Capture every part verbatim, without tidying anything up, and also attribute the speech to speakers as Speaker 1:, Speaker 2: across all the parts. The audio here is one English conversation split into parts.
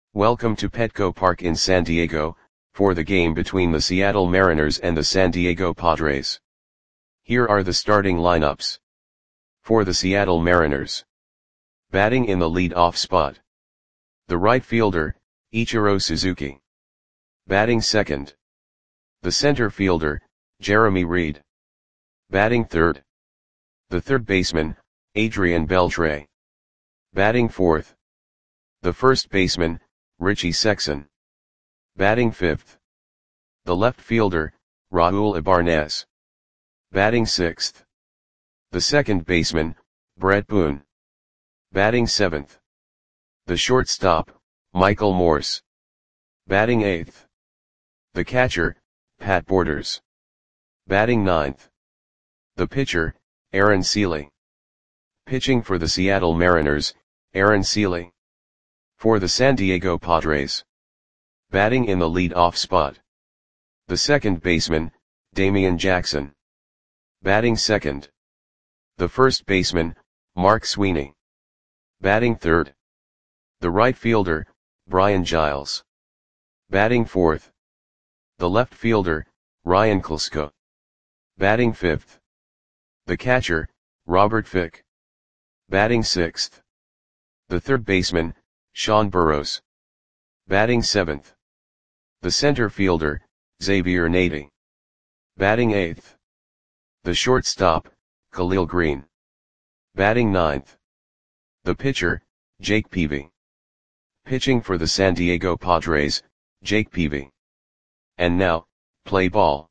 Speaker 1: Welcome to Petco Park in San Diego, for the game between the Seattle Mariners and the San Diego Padres. Here are the starting lineups. For the Seattle Mariners. Batting in the lead-off spot. The right fielder, Ichiro Suzuki. Batting second. The center fielder, Jeremy Reed. Batting third. The third baseman, Adrian Beltre. Batting fourth. The first baseman, Richie Sexson. Batting fifth. The left fielder, Raul Ibanez. Batting sixth. The second baseman, Brett Boone. Batting seventh. The shortstop, Michael Morse. Batting eighth. The catcher, Pat Borders. Batting ninth. The pitcher, Aaron Seeley. Pitching for the Seattle Mariners, Aaron Seeley. For the San Diego Padres. Batting in the lead-off spot. The second baseman, Damian Jackson. Batting second. The first baseman, Mark Sweeney. Batting third. The right fielder, Brian Giles. Batting fourth. The left fielder, Ryan Klesko. Batting fifth. The catcher, Robert Fick. Batting sixth. The third baseman, Sean Burrows. Batting seventh. The center fielder, Xavier Nady. Batting eighth. The shortstop, Khalil Green. Batting ninth. The pitcher, Jake Peavy. Pitching for the San Diego Padres, Jake Peavy. And now, play ball.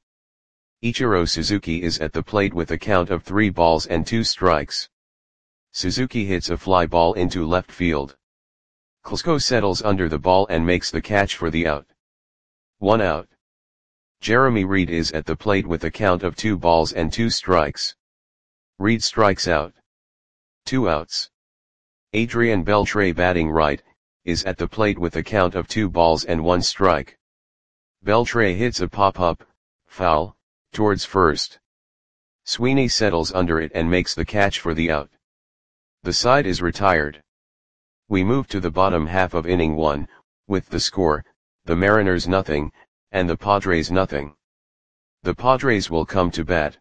Speaker 1: Ichiro Suzuki is at the plate with a count of three balls and two strikes. Suzuki hits a fly ball into left field. Klesko settles under the ball and makes the catch for the out. One out. Jeremy Reed is at the plate with a count of two balls and two strikes. Reed strikes out. Two outs. Adrian Beltre, batting right, is at the plate with a count of two balls and one strike. Beltre hits a pop-up, foul, towards first. Sweeney settles under it and makes the catch for the out. The side is retired. We move to the bottom half of inning one, with the score, the Mariners nothing, and the Padres nothing. The Padres will come to bat.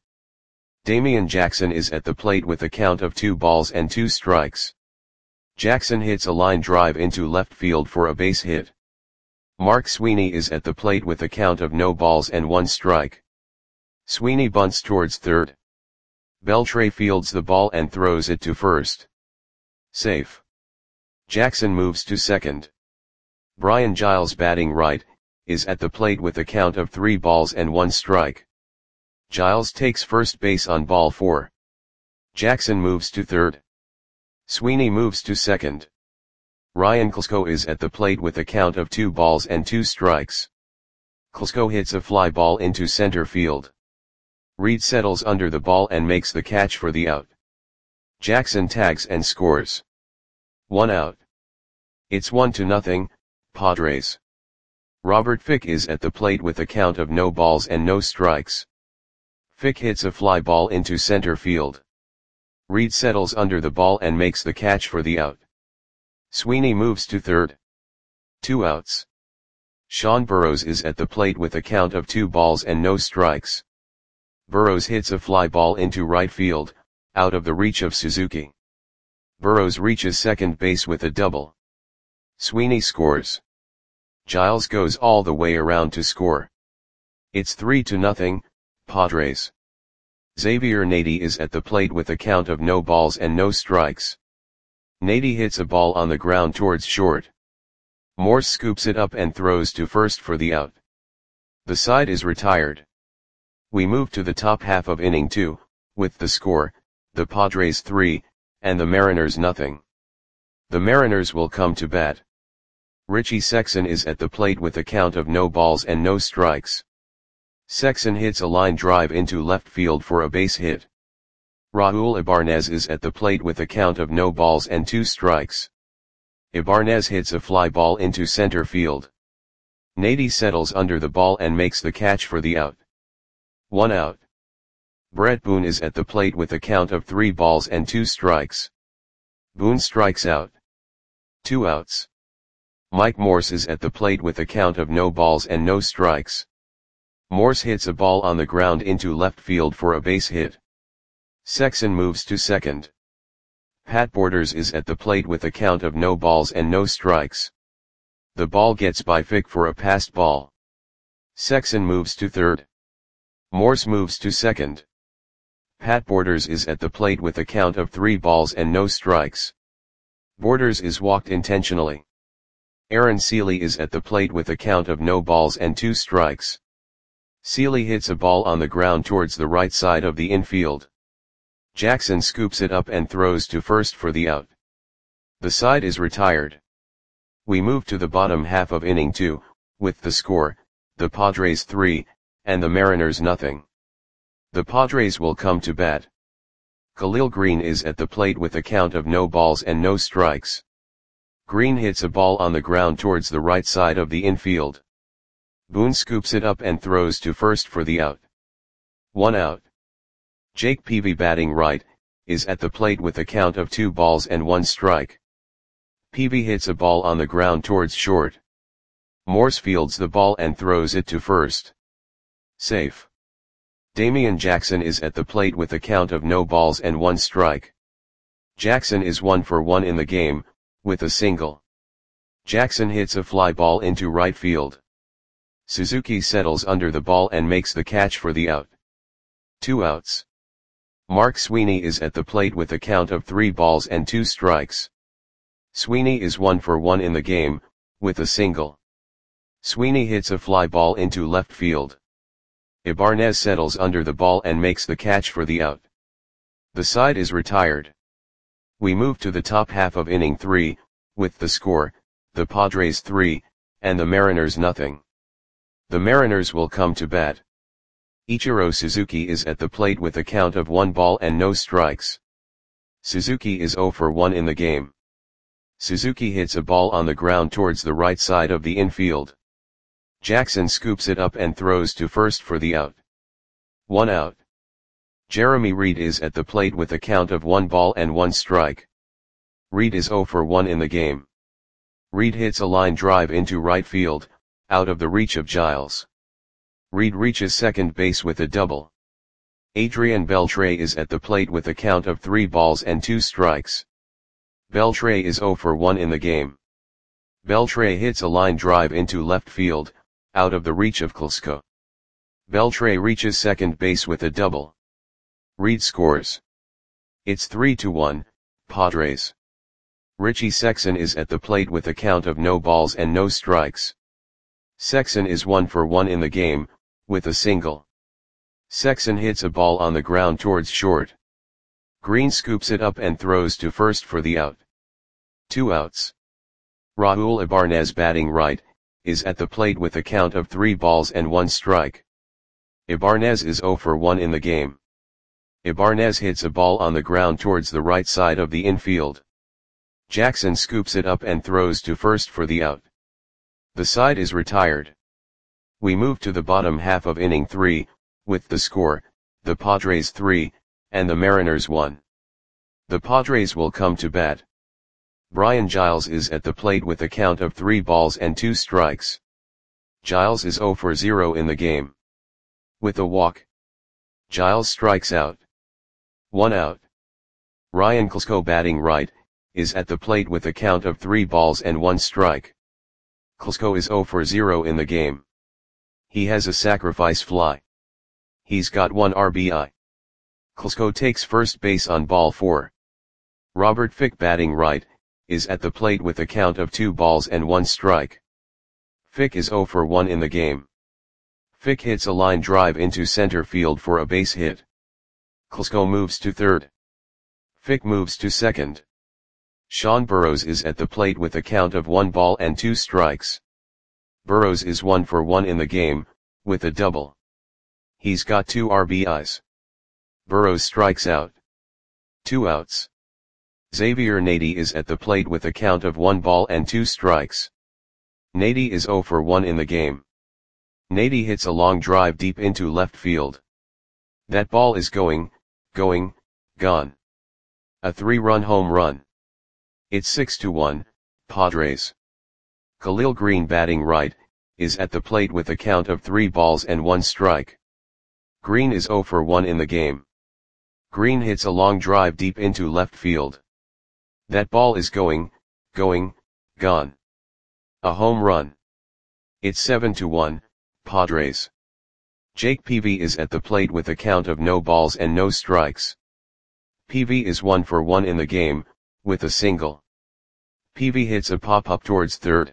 Speaker 1: Damian Jackson is at the plate with a count of two balls and two strikes. Jackson hits a line drive into left field for a base hit. Mark Sweeney is at the plate with a count of no balls and one strike. Sweeney bunts towards third. Beltre fields the ball and throws it to first. Safe. Jackson moves to second. Brian Giles, batting right, is at the plate with a count of three balls and one strike. Giles takes first base on ball four. Jackson moves to third. Sweeney moves to second. Ryan Klesko is at the plate with a count of two balls and two strikes. Klesko hits a fly ball into center field. Reed settles under the ball and makes the catch for the out. Jackson tags and scores. One out. It's one to nothing, Padres. Robert Fick is at the plate with a count of no balls and no strikes. Fick hits a fly ball into center field. Reed settles under the ball and makes the catch for the out. Sweeney moves to third. Two outs. Sean Burrows is at the plate with a count of two balls and no strikes. Burrows hits a fly ball into right field, out of the reach of Suzuki. Burrows reaches second base with a double. Sweeney scores. Giles goes all the way around to score. It's three to nothing, Padres. Xavier Nady is at the plate with a count of no balls and no strikes. Nady hits a ball on the ground towards short. Morse scoops it up and throws to first for the out. The side is retired. We move to the top half of inning two, with the score, the Padres three, and the Mariners nothing. The Mariners will come to bat. Richie Sexson is at the plate with a count of no balls and no strikes. Sexson hits a line drive into left field for a base hit. Raul Ibanez is at the plate with a count of no balls and two strikes. Ibanez hits a fly ball into center field. Nady settles under the ball and makes the catch for the out. One out. Brett Boone is at the plate with a count of three balls and two strikes. Boone strikes out. Two outs. Mike Morse is at the plate with a count of no balls and no strikes. Morse hits a ball on the ground into left field for a base hit. Sexson moves to second. Pat Borders is at the plate with a count of no balls and no strikes. The ball gets by Fick for a passed ball. Sexson moves to third. Morse moves to second. Pat Borders is at the plate with a count of three balls and no strikes. Borders is walked intentionally. Aaron Seeley is at the plate with a count of no balls and two strikes. Seeley hits a ball on the ground towards the right side of the infield. Jackson scoops it up and throws to first for the out. The side is retired. We move to the bottom half of inning two, with the score, the Padres three, and the Mariners nothing. The Padres will come to bat. Khalil Green is at the plate with a count of no balls and no strikes. Green hits a ball on the ground towards the right side of the infield. Boone scoops it up and throws to first for the out. One out. Jake Peavy, batting right, is at the plate with a count of two balls and one strike. Peavy hits a ball on the ground towards short. Morse fields the ball and throws it to first. Safe. Damian Jackson is at the plate with a count of no balls and one strike. Jackson is one for one in the game, with a single. Jackson hits a fly ball into right field. Suzuki settles under the ball and makes the catch for the out. Two outs. Mark Sweeney is at the plate with a count of three balls and two strikes. Sweeney is one for one in the game, with a single. Sweeney hits a fly ball into left field. Ibanez settles under the ball and makes the catch for the out. The side is retired. We move to the top half of inning three, with the score, the Padres three, and the Mariners nothing. The Mariners will come to bat. Ichiro Suzuki is at the plate with a count of one ball and no strikes. Suzuki is zero for one in the game. Suzuki hits a ball on the ground towards the right side of the infield. Jackson scoops it up and throws to first for the out. One out. Jeremy Reed is at the plate with a count of one ball and one strike. Reed is zero for one in the game. Reed hits a line drive into right field, out of the reach of Giles. Reed reaches second base with a double. Adrian Beltre is at the plate with a count of three balls and two strikes. Beltre is zero for one in the game. Beltre hits a line drive into left field, out of the reach of Klusko. Beltre reaches second base with a double. Reed scores. It's three to one, Padres. Richie Sexson is at the plate with a count of no balls and no strikes. Sexson is one for one in the game, with a single. Sexson hits a ball on the ground towards short. Green scoops it up and throws to first for the out. Two outs. Raul Ibanez, batting right, is at the plate with a count of three balls and one strike. Ibanez is zero for one in the game. Ibanez hits a ball on the ground towards the right side of the infield. Jackson scoops it up and throws to first for the out. The side is retired. We move to the bottom half of inning three, with the score, the Padres three, and the Mariners one. The Padres will come to bat. Brian Giles is at the plate with a count of three balls and two strikes. Giles is zero for zero in the game. With a walk, Giles strikes out. One out. Ryan Klusko, batting right, is at the plate with a count of three balls and one strike. Klusko is zero for zero in the game. He has a sacrifice fly. He's got one R B I. Klusko takes first base on ball four. Robert Fick, batting right, is at the plate with a count of two balls and one strike. Fick is zero for one in the game. Fick hits a line drive into center field for a base hit. Klusko moves to third. Fick moves to second. Sean Burrows is at the plate with a count of one ball and two strikes. Burrows is one for one in the game, with a double. He's got two R B Is. Burrows strikes out. Two outs. Xavier Nady is at the plate with a count of one ball and two strikes. Nady is zero for one in the game. Nady hits a long drive deep into left field. That ball is going, going, gone. A three-run home run. It's six to one, Padres. Khalil Green batting right, is at the plate with a count of three balls and one strike. Green is zero for one in the game. Green hits a long drive deep into left field. That ball is going, going, gone. A home run. It's seven to one, Padres. Jake Peavy is at the plate with a count of no balls and no strikes. Peavy is one for one in the game, with a single. Peavy hits a pop-up towards third.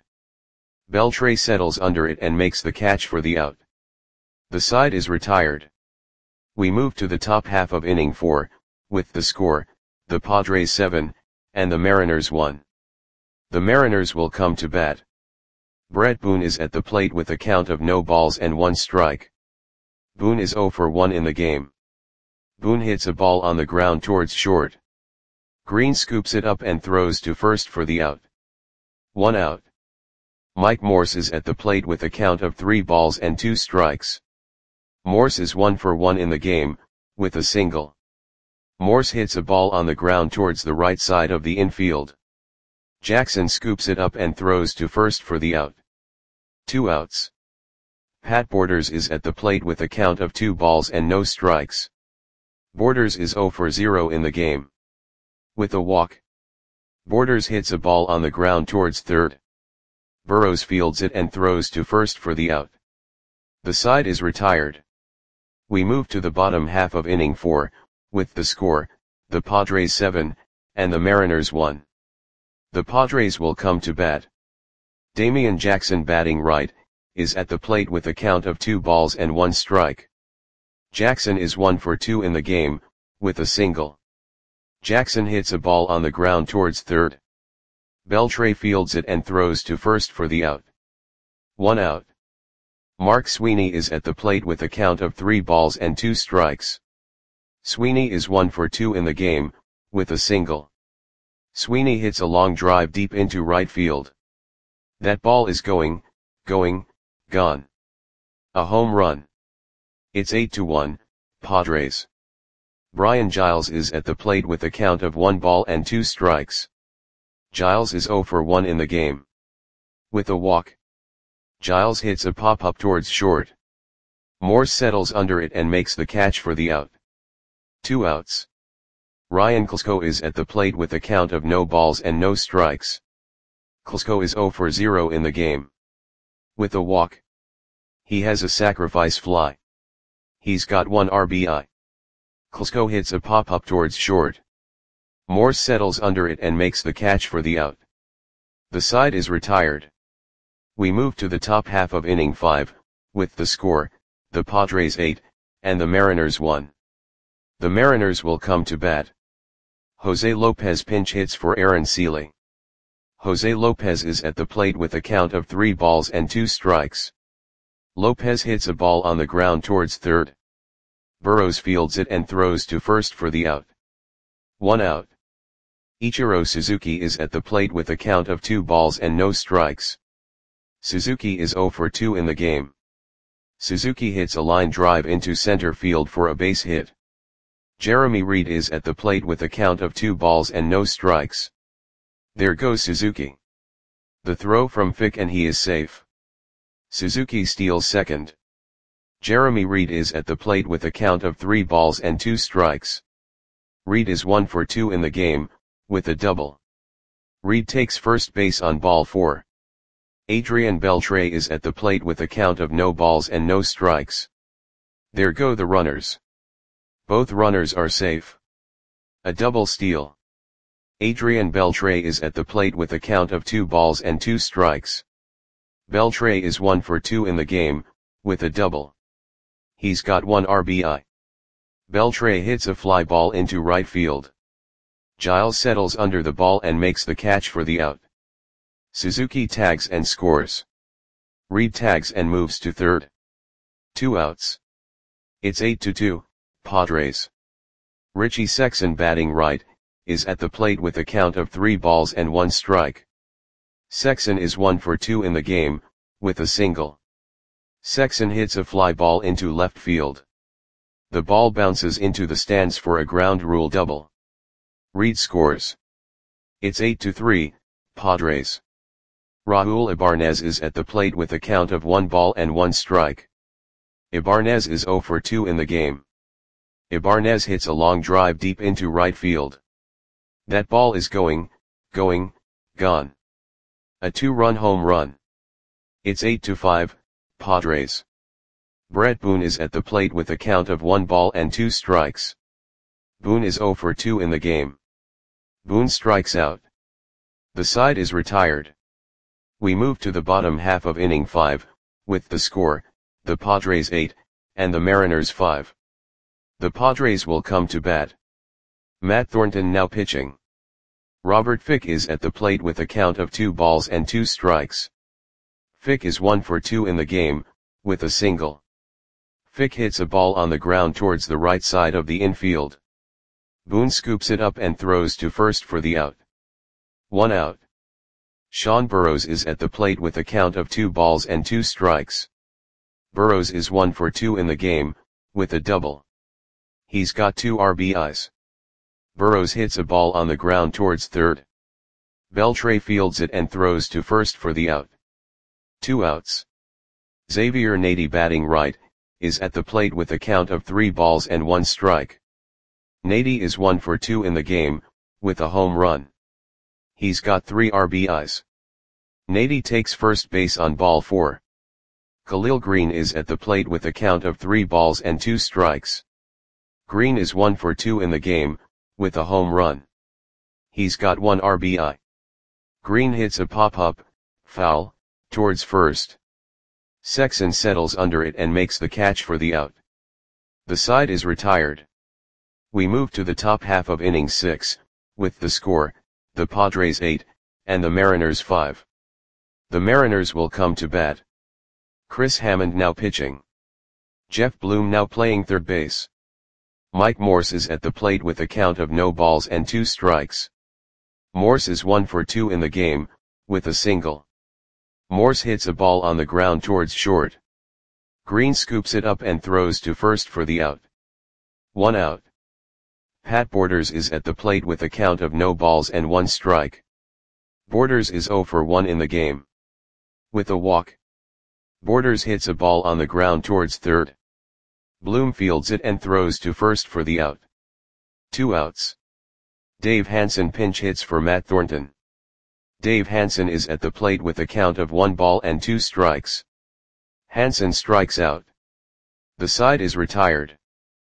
Speaker 1: Beltre settles under it and makes the catch for the out. The side is retired. We move to the top half of inning four, with the score, the Padres seven, and the Mariners one. The Mariners will come to bat. Brett Boone is at the plate with a count of no balls and one strike. Boone is zero for one in the game. Boone hits a ball on the ground towards short. Green scoops it up and throws to first for the out. One out. Mike Morse is at the plate with a count of three balls and two strikes. Morse is one for one in the game, with a single. Morse hits a ball on the ground towards the right side of the infield. Jackson scoops it up and throws to first for the out. Two outs. Pat Borders is at the plate with a count of two balls and no strikes. Borders is zero for zero in the game. With a walk. Borders hits a ball on the ground towards third. Burrows fields it and throws to first for the out. The side is retired. We move to the bottom half of inning four, with the score, the Padres seven, and the Mariners one. The Padres will come to bat. Damian Jackson batting right, is at the plate with a count of two balls and one strike. Jackson is one for two in the game, with a single. Jackson hits a ball on the ground towards third. Beltre fields it and throws to first for the out. One out. Mark Sweeney is at the plate with a count of three balls and two strikes. Sweeney is one for two in the game, with a single. Sweeney hits a long drive deep into right field. That ball is going, going, gone. A home run. It's eight to one, Padres. Brian Giles is at the plate with a count of one ball and two strikes. Giles is zero for one in the game. With a walk. Giles hits a pop-up towards short. Morse settles under it and makes the catch for the out. Two outs. Ryan Klesko is at the plate with a count of no balls and no strikes. Klesko is zero for zero in the game. With a walk. He has a sacrifice fly. He's got one R B I. Klesko hits a pop-up towards short. Morse settles under it and makes the catch for the out. The side is retired. We move to the top half of inning five, with the score, the Padres eight, and the Mariners one. The Mariners will come to bat. Jose Lopez pinch hits for Aaron Seeley. Jose Lopez is at the plate with a count of three balls and two strikes. Lopez hits a ball on the ground towards third. Burrows fields it and throws to first for the out. One out. Ichiro Suzuki is at the plate with a count of two balls and no strikes. Suzuki is zero for two in the game. Suzuki hits a line drive into center field for a base hit. Jeremy Reed is at the plate with a count of two balls and no strikes. There goes Suzuki. The throw from Fick and he is safe. Suzuki steals second. Jeremy Reed is at the plate with a count of three balls and two strikes. Reed is one for two in the game, with a double. Reed takes first base on ball four. Adrian Beltre is at the plate with a count of no balls and no strikes. There go the runners. Both runners are safe. A double steal. Adrian Beltre is at the plate with a count of two balls and two strikes. Beltre is one for two in the game, with a double. He's got one R B I. Beltre hits a fly ball into right field. Giles settles under the ball and makes the catch for the out. Suzuki tags and scores. Reed tags and moves to third. Two outs. It's eight to two, Padres. Richie Sexson batting right, is at the plate with a count of three balls and one strike. Sexson is one for two in the game, with a single. Sexson hits a fly ball into left field. The ball bounces into the stands for a ground rule double. Reed scores. It's eight to three, Padres. Raul Ibarnez is at the plate with a count of one ball and one strike. Ibarnez is zero for two in the game. Ibarnez hits a long drive deep into right field. That ball is going, going, gone. A two-run home run. It's eight to five, Padres. Brett Boone is at the plate with a count of one ball and two strikes. Boone is zero for two in the game. Boone strikes out. The side is retired. We move to the bottom half of inning five, with the score, the Padres eight, and the Mariners five. The Padres will come to bat. Matt Thornton now pitching. Robert Fick is at the plate with a count of two balls and two strikes. Fick is one for two in the game, with a single. Fick hits a ball on the ground towards the right side of the infield. Boone scoops it up and throws to first for the out. One out. Sean Burrows is at the plate with a count of two balls and two strikes. Burrows is one for two in the game, with a double. He's got two R B Is. Burrows hits a ball on the ground towards third. Beltre fields it and throws to first for the out. Two outs. Xavier Nady, batting right, is at the plate with a count of three balls and one strike. Nady is one for two in the game, with a home run. He's got three R B Is. Nady takes first base on ball four. Khalil Green is at the plate with a count of three balls and two strikes. Green is one for two in the game, with a home run. He's got one R B I. Green hits a pop-up, foul, towards first. Sexton settles under it and makes the catch for the out. The side is retired. We move to the top half of inning six, with the score, the Padres eight, and the Mariners five. The Mariners will come to bat. Chris Hammond now pitching. Jeff Bloom now playing third base. Mike Morse is at the plate with a count of no balls and two strikes. Morse is one for two in the game, with a single. Morse hits a ball on the ground towards short. Green scoops it up and throws to first for the out. One out. Pat Borders is at the plate with a count of no balls and one strike. Borders is zero for one in the game. With a walk. Borders hits a ball on the ground towards third. Bloom fields it and throws to first for the out. Two outs. Dave Hansen pinch hits for Matt Thornton. Dave Hansen is at the plate with a count of one ball and two strikes. Hansen strikes out. The side is retired.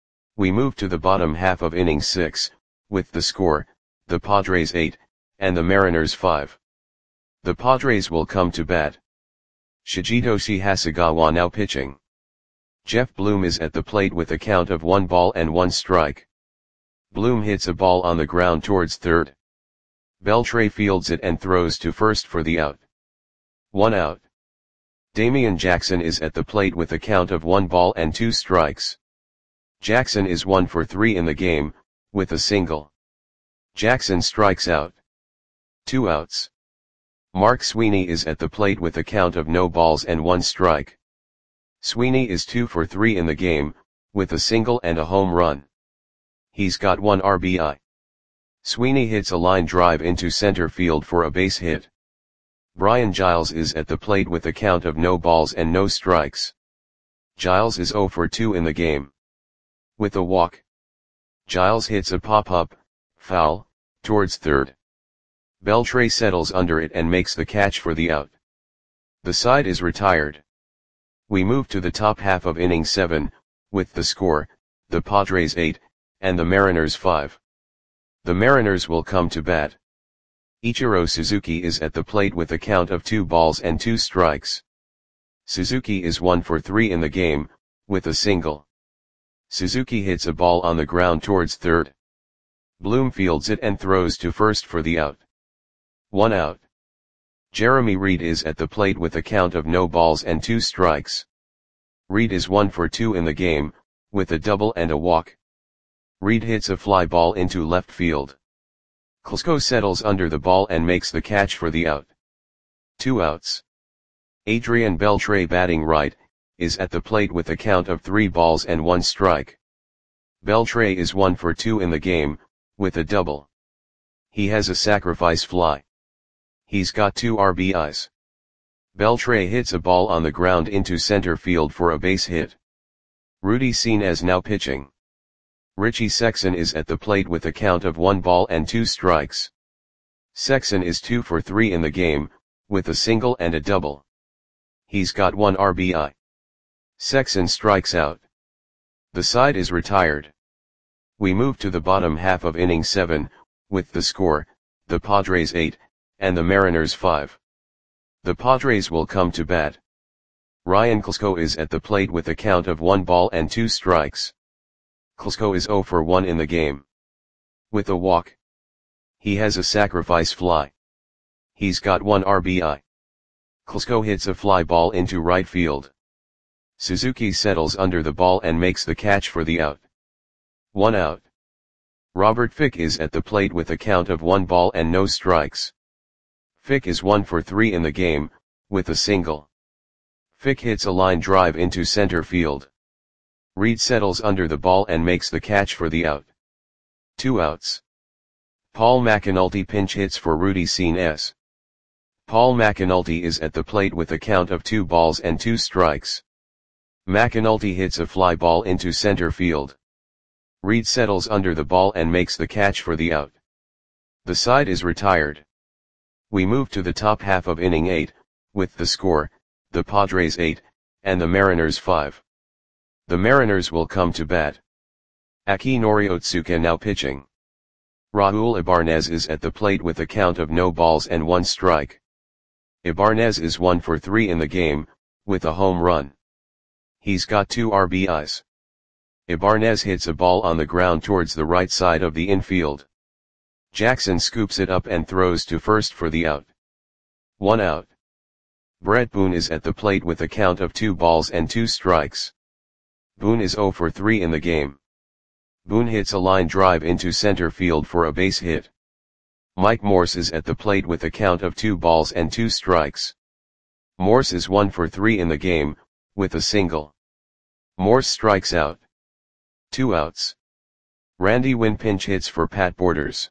Speaker 1: We move to the bottom half of inning six, with the score, the Padres eight, and the Mariners five. The Padres will come to bat. Shigetoshi Hasegawa now pitching. Jeff Bloom is at the plate with a count of one ball and one strike. Bloom hits a ball on the ground towards third. Beltre fields it and throws to first for the out. One out. Damian Jackson is at the plate with a count of one ball and two strikes. Jackson is one for three in the game, with a single. Jackson strikes out. Two outs. Mark Sweeney is at the plate with a count of no balls and one strike. Sweeney is two for three in the game, with a single and a home run. He's got one R B I. Sweeney hits a line drive into center field for a base hit. Brian Giles is at the plate with a count of no balls and no strikes. Giles is zero for two in the game. With a walk. Giles hits a pop-up, foul, towards third. Beltre settles under it and makes the catch for the out. The side is retired. We move to the top half of inning seven, with the score, the Padres eight, and the Mariners five. The Mariners will come to bat. Ichiro Suzuki is at the plate with a count of two balls and two strikes. Suzuki is one for three in the game, with a single. Suzuki hits a ball on the ground towards third. Bloom fields it and throws to first for the out. One out. Jeremy Reed is at the plate with a count of no balls and two strikes. Reed is one for two in the game, with a double and a walk. Reed hits a fly ball into left field. Klesko settles under the ball and makes the catch for the out. Two outs. Adrian Beltre, batting right, is at the plate with a count of three balls and one strike. Beltre is one for two in the game, with a double. He has a sacrifice fly. He's got two R B Is. Beltre hits a ball on the ground into center field for a base hit. Rudy Senes now pitching. Richie Sexson is at the plate with a count of one ball and two strikes. Sexson is two for three in the game, with a single and a double. He's got one R B I. Sexson strikes out. The side is retired. We move to the bottom half of inning seven, with the score, the Padres eight, and the Mariners five. The Padres will come to bat. Ryan Klesko is at the plate with a count of one ball and two strikes. Klesko is zero for one in the game. With a walk. He has a sacrifice fly. He's got one R B I. Klesko hits a fly ball into right field. Suzuki settles under the ball and makes the catch for the out. One out. Robert Fick is at the plate with a count of one ball and no strikes. Fick is one for three in the game, with a single. Fick hits a line drive into center field. Reed settles under the ball and makes the catch for the out. Two outs. Paul McAnulty pinch hits for Rudy Senes. Paul McAnulty is at the plate with a count of two balls and two strikes. McAnulty hits a fly ball into center field. Reed settles under the ball and makes the catch for the out. The side is retired. We move to the top half of inning eight, with the score, the Padres eight, and the Mariners five. The Mariners will come to bat. Akinori Otsuka now pitching. Raul Ibanez is at the plate with a count of no balls and one strike. Ibanez is one for three in the game, with a home run. He's got two R B Is. Ibanez hits a ball on the ground towards the right side of the infield. Jackson scoops it up and throws to first for the out. One out. Brett Boone is at the plate with a count of two balls and two strikes. Boone is zero for three in the game. Boone hits a line drive into center field for a base hit. Mike Morse is at the plate with a count of two balls and two strikes. Morse is one for three in the game, with a single. Morse strikes out. Two outs. Randy Winn pinch hits for Pat Borders.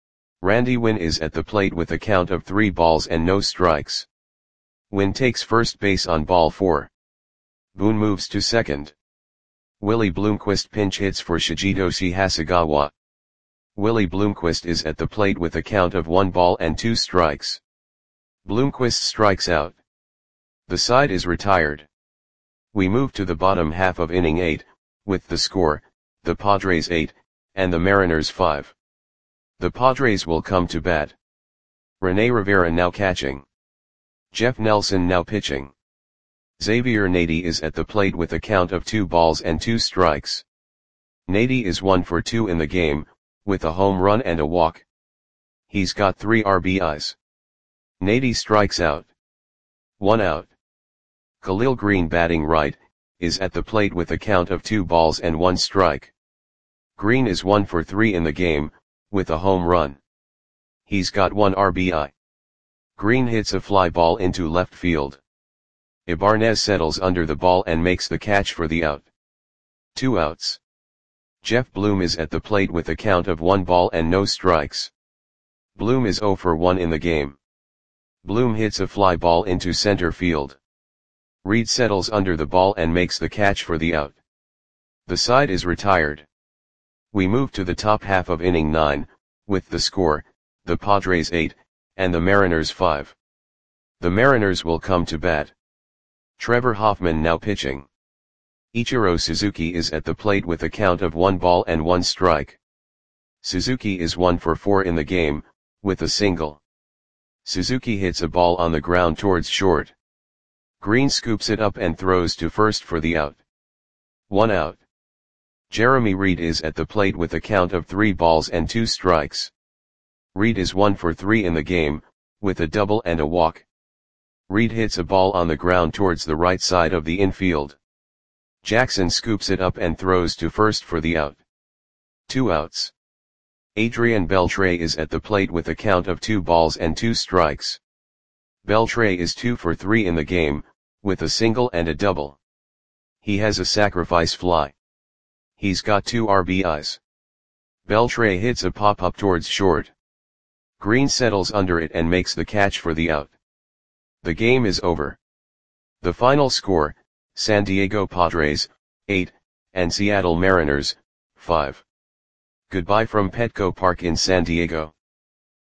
Speaker 1: Randy Winn is at the plate with a count of three balls and no strikes. Winn takes first base on ball four. Boone moves to second. Willie Bloomquist pinch hits for Shigetoshi Hasegawa. Willie Bloomquist is at the plate with a count of one ball and two strikes. Bloomquist strikes out. The side is retired. We move to the bottom half of inning eight, with the score, the Padres eight, and the Mariners five. The Padres will come to bat. Rene Rivera now catching. Jeff Nelson now pitching. Xavier Nady is at the plate with a count of two balls and two strikes. Nady is one for two in the game, with a home run and a walk. He's got three R B Is. Nady strikes out. One out. Khalil Green batting right, is at the plate with a count of two balls and one strike. Green is one for three in the game, with a home run. He's got one R B I. Green hits a fly ball into left field. Ibanez settles under the ball and makes the catch for the out. Two outs. Jeff Bloom is at the plate with a count of one ball and no strikes. Bloom is zero for one in the game. Bloom hits a fly ball into center field. Reed settles under the ball and makes the catch for the out. The side is retired. We move to the top half of inning nine, with the score, the Padres eight, and the Mariners five. The Mariners will come to bat. Trevor Hoffman now pitching. Ichiro Suzuki is at the plate with a count of one ball and one strike. Suzuki is one for four in the game, with a single. Suzuki hits a ball on the ground towards short. Green scoops it up and throws to first for the out. One out. Jeremy Reed is at the plate with a count of three balls and two strikes. Reed is one for three in the game, with a double and a walk. Reed hits a ball on the ground towards the right side of the infield. Jackson scoops it up and throws to first for the out. Two outs. Adrian Beltre is at the plate with a count of two balls and two strikes. Beltre is two for three in the game, with a single and a double. He has a sacrifice fly. He's got two R B Is. Beltre hits a pop-up towards short. Green settles under it and makes the catch for the out. The game is over. The final score, San Diego Padres, eight, and Seattle Mariners, five. Goodbye from Petco Park in San Diego.